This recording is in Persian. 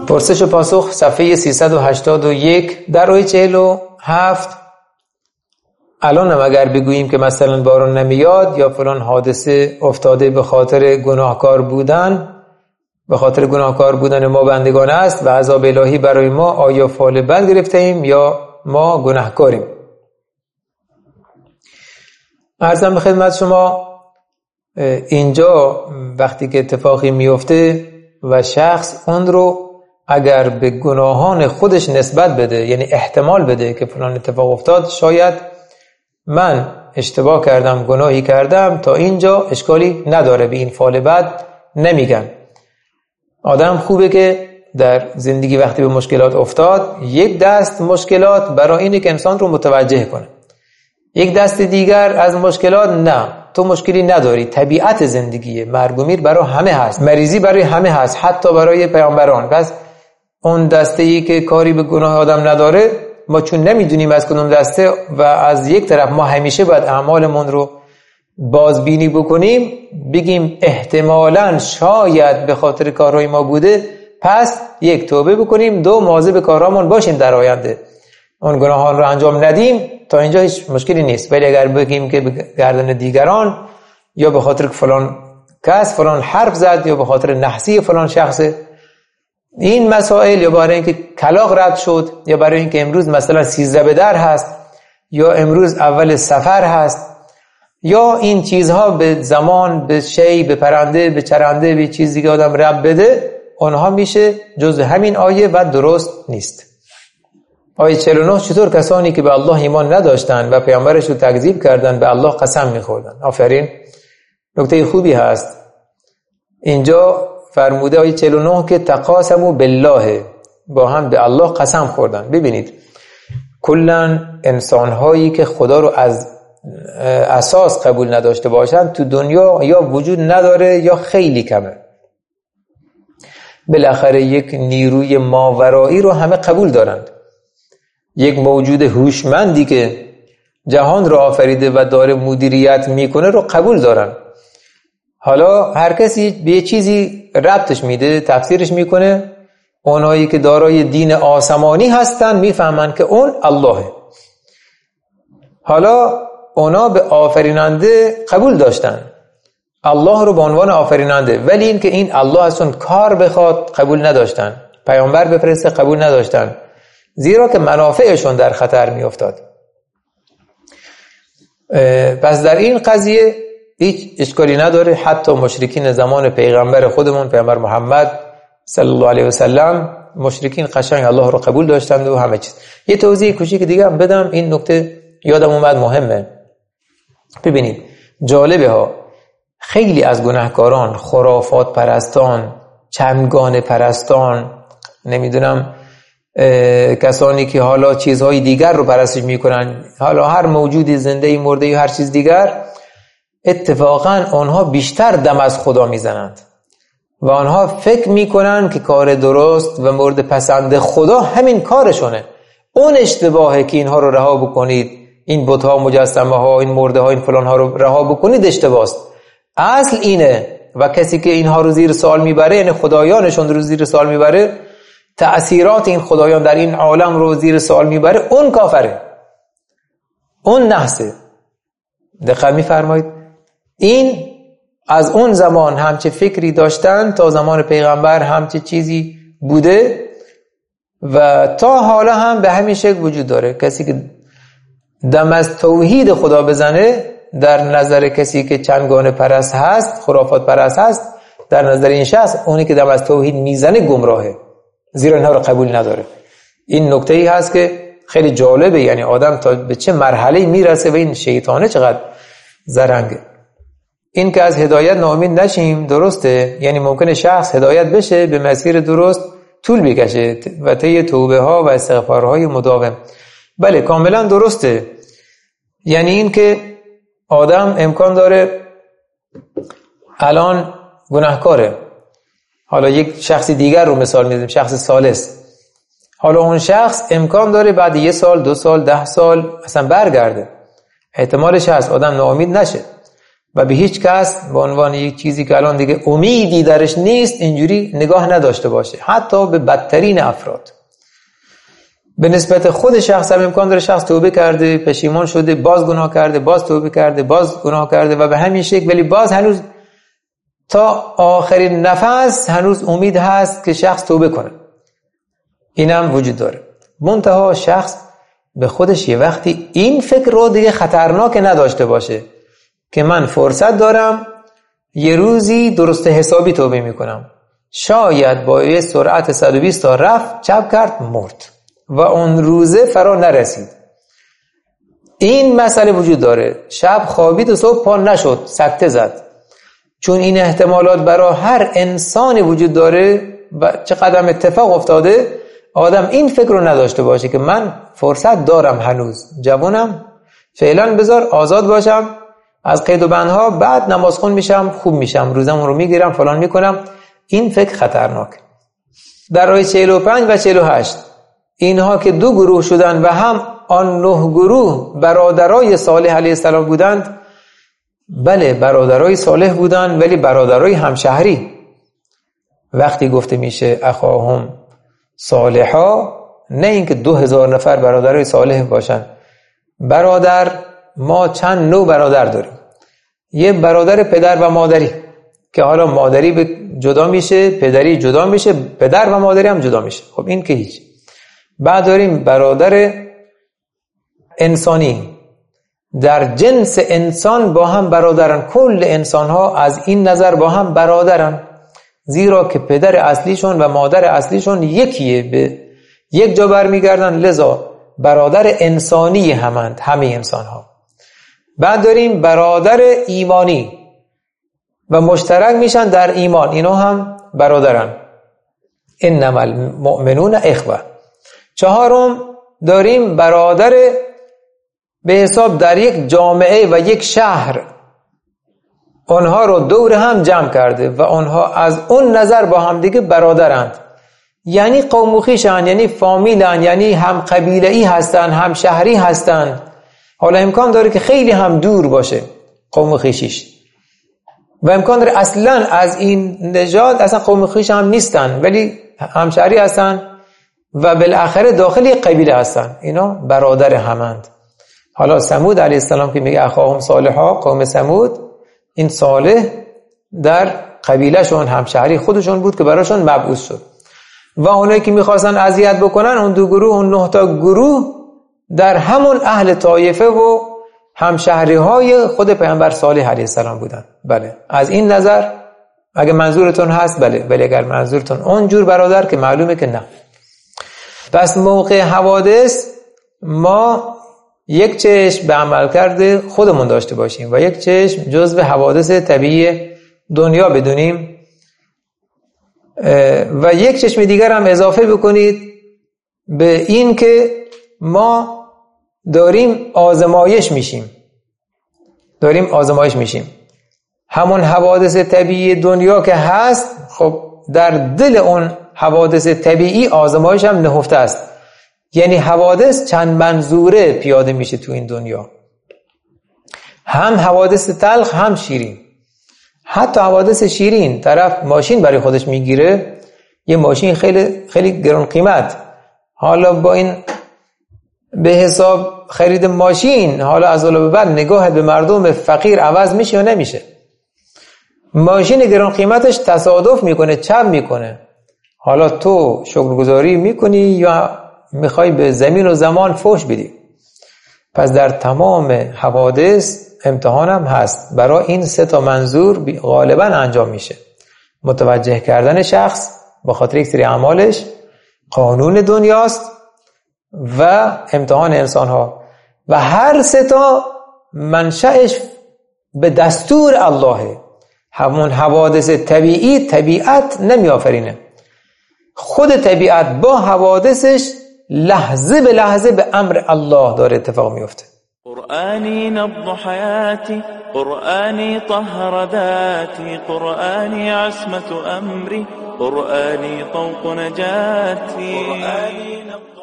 پرسش و پاسخ صفحه 381. در آیه 47 الان اگر بگوییم که مثلا باران نمیاد یا فلان حادثه افتاده به خاطر گناهکار بودن ما بندگان است و عذاب الهی برای ما، آیا فال بد گرفته ایم یا ما گناهکاریم؟ عرضم به خدمت شما اینجا وقتی که اتفاقی میفته و شخص اون رو اگر به گناهان خودش نسبت بده، یعنی احتمال بده که فلان اتفاق افتاد، شاید من اشتباه کردم، گناهی کردم، تا اینجا اشکالی نداره، به این فال بد نمیگن. آدم خوبه که در زندگی وقتی به مشکلات افتاد، یک دست مشکلات برای اینه که انسان رو متوجه کنه، یک دست دیگر از مشکلات نه، تو مشکلی نداری، طبیعت زندگیه، مرگ و میر برای همه هست، مریضی برای همه هست، حتی برای پیامبران. پس اون دسته ای که کاری به گناه آدم نداره، ما چون نمیدونیم از کدوم دسته و از یک طرف ما همیشه باید اعمالمون رو بازبینی بکنیم، بگیم احتمالاً شاید به خاطر کارهای ما بوده، پس یک توبه بکنیم، دو مواظب کارامون باشیم در آینده، اون گناهان رو انجام ندیم، تا اینجا هیچ مشکلی نیست. ولی اگر بگیم که به گردن دیگران یا به خاطر فلان کس فلان حرف زد یا به خاطر نحسی فلان شخص، این مسائل، یا برای اینکه کلاغ رد شد، یا برای اینکه امروز مثلا 13 به در هست، یا امروز اول سفر هست، یا این چیزها به زمان، به شی، به پرنده، به چرنده، به چیزی که آدم رب بده، اونها میشه جزء همین آیه و درست نیست. آیه 49 چطور کسانی که به الله ایمان نداشتن و پیامبرش رو تکذیب کردن به الله قسم میخوردن. آفرین، نکته خوبی هست اینجا فرموده آیه 49 که تقاسموا بالله، با هم به الله قسم خوردن. ببینید کلا انسان‌هایی که خدا رو از اساس قبول نداشته باشن تو دنیا یا وجود نداره یا خیلی کمه. بالاخره یک نیروی ماورایی رو همه قبول دارند، یک موجود هوشمندی که جهان رو آفریده و داره مدیریت میکنه رو قبول دارن. حالا هر کسی به یه چیزی ربطش میده، تفسیرش میکنه. اونایی که دارای دین آسمانی هستن میفهمن که اون اللهه. حالا اونا به آفریننده قبول داشتن، الله رو به عنوان آفریننده، ولی این که این الله از اون کار بخواد قبول نداشتن، پیامبر بفرسته قبول نداشتن، زیرا که منافعشون در خطر می افتاد. پس در این قضیه هیچ اشکالی نداره. حتی مشرکین زمان پیغمبر خودمون پیامبر محمد صلی الله علیه و سلم، مشرکین قشنگ الله رو قبول داشتند و همه چیز. یه توضیح کوچیک دیگه هم بدم، این نکته یادم اومد مهمه. ببینید جالبه ها، خیلی از گناهکاران، خرافات پرستان، چندگانه پرستان، نمیدونم کسانی که حالا چیزهای دیگر رو پرستش میکنن، حالا هر موجودی زنده مرده یا هر چیز دیگر، اتفاقا آنها بیشتر دم از خدا میزنند و آنها فکر میکنن که کار درست و مورد پسند خدا همین کارشونه. اون اشتباهه که اینها رو رها بکنید، این بت‌ها، مجسمه ها، این مرده ها، این فلان ها رو رها بکنید، اشتباهست. اصل اینه و کسی که اینها رو زیر سوال میبره، یعنی خدایانشون رو زیر سوال میبره، تأثیرات این خدایان در این عالم رو زیر سوال میبره، اون کافره، اون نحسه. دقت میفرمایید؟ این از اون زمان همچه فکری داشتن، تا زمان پیغمبر همچه چیزی بوده و تا حالا هم به همین شکل وجود داره. کسی که دم از توحید خدا بزنه، در نظر کسی که چندگانه پرست هست، خرافات پرست هست، در نظر این شخص اونی که دم از توحید میزنه گمراهه، زیرا اینها رو قبول نداره. این نکته ای هست که خیلی جالبه، یعنی آدم تا به چه مرحله میرسه و این شیطانه چقدر زرنگه. این که از هدایت ناامید نشیم درسته، یعنی ممکنه شخص هدایت بشه، به مسیر درست طول بکشه و طی توبه ها و استغفارهای مداوم. بله کاملا درسته. یعنی این که آدم امکان داره الان گناهکاره، حالا یک شخصی دیگر رو مثال میزنیم، شخص ثالث، حالا اون شخص امکان داره بعد 1 سال 2 سال 10 سال اصلا برگرده، احتمالش هست، آدم ناامید نشه. و به هیچ کس به عنوان یک چیزی که الان دیگه امیدی درش نیست اینجوری نگاه نداشته باشه، حتی به بدترین افراد. به نسبت خود شخص هم امکان داره شخص توبه کرده، پشیمان شده، باز گناه کرده، باز توبه کرده، باز گناه کرده و به همین شکل، ولی باز هنوز تا آخرین نفس هنوز امید هست که شخص توبه کنه. این هم وجود داره. منتها شخص به خودش یه وقتی این فکر رو دیگه خطرناک نداشته باشه که من فرصت دارم یه روزی درست حسابی توبه میکنم، شاید با یه سرعت 120 تا رفت چپ کرد مرد و اون روزه فرا نرسید. این مسئله وجود داره. شب خوابید و صبح پا نشد، سکته زد. چون این احتمالات برای هر انسانی وجود داره و چقدر اتفاق افتاده، آدم این فکر رو نداشته باشه که من فرصت دارم، هنوز جوانم، فعلا بذار آزاد باشم از قید و بندها، بعد نمازخون میشم، خوب میشم، روزمون رو میگیرم، فلان میکنم. این فکر خطرناک. در آیه 45 و 48 اینها که دو گروه شدند و هم آن 9 گروه برادرای صالح علیه السلام بودند. بله برادرای صالح بودند، ولی برادرای همشهری. وقتی گفته میشه اخاهم صالحا، نه اینکه 2000 نفر برادرای صالح باشن. برادر، ما چند نوع برادر داریم. یه برادر پدر و مادری که حالا مادری جدا میشه، پدری جدا میشه، پدر و مادری هم جدا میشه. خب این که هیچ. بعد داریم برادر انسانی، در جنس انسان با هم برادرن. کل انسان ها از این نظر با هم برادرن، زیرا که پدر اصلیشون و مادر اصلیشون یکیه، به یک جا برمیگردن، لذا برادر انسانی همند همه انسان ها. بعد داریم برادر ایمانی و مشترک میشن در ایمان، اینا هم برادرن. انما المؤمنون اخوه. چهارم داریم برادر به حساب در یک جامعه و یک شهر، اونها رو دور هم جمع کرده و اونها از اون نظر با هم دیگه برادرند، یعنی قوم و خویشن، یعنی فامیلن، یعنی هم قبیله‌ای هستن، هم شهری هستن. حالا امکان داره که خیلی هم دور باشه قوم و خویشیش و امکان داره اصلا از این نژاد اصلا قوم و خویش هم نیستن، ولی همشهری هستن و بالاخره داخل یک قبیله هستن. اینا برادر همند. حالا ثمود علیه السلام که میگه اخاهم صالحا، قوم ثمود، این صالح در قبیلهشون همشهری خودشون بود که براشون مبعوث شد. و اونایی که میخواستن اذیت بکنن، اون دو گروه، اون 9 تا گروه در همون اهل طایفه و همشهری های خود پیامبر صالح علیه السلام بودن. بله از این نظر اگه منظورتون هست بله، ولی اگر منظورتون اونجور برادر که معلومه که نه. پس موقع حوادث ما یک چشم به عمل کرده خودمون داشته باشیم و یک چشم جزو حوادث طبیعی دنیا بدونیم و یک چشم دیگر هم اضافه بکنید به این که ما داریم آزمایش میشیم. همون حوادث طبیعی دنیا که هست، خب در دل اون حوادث طبیعی آزمایش هم نهفته است. یعنی حوادث چند منظوره پیاده میشه تو این دنیا، هم حوادث تلخ هم شیرین. حتی حوادث شیرین، طرف ماشین برای خودش میگیره، یه ماشین خیلی خیلی گران قیمت، حالا با این به حساب خرید ماشین حالا از اول به بعد نگاهت به مردم فقیر عوض میشه یا نمیشه؟ ماشین گران قیمتش تصادف میکنه، چپ میکنه، حالا تو شکرگزاری میکنی یا میخوای به زمین و زمان فوش بدی؟ پس در تمام حوادث امتحان هم هست. برای این 3 تا منظور غالبا انجام میشه: متوجه کردن شخص با خاطر یک سری اعمالش، قانون دنیاست و امتحان انسان ها، و هر 3 تا منشأش به دستور اللهه. همون حوادث طبیعی طبیعت نمی آفرینه، خود طبیعت با حوادثش لحظه به لحظه به امر الله داره اتفاق میفته. قرآني نبض حياتي، قرآني طهر ذاتي، قرآني عصمة أمري، قرآني طوق نجاتي.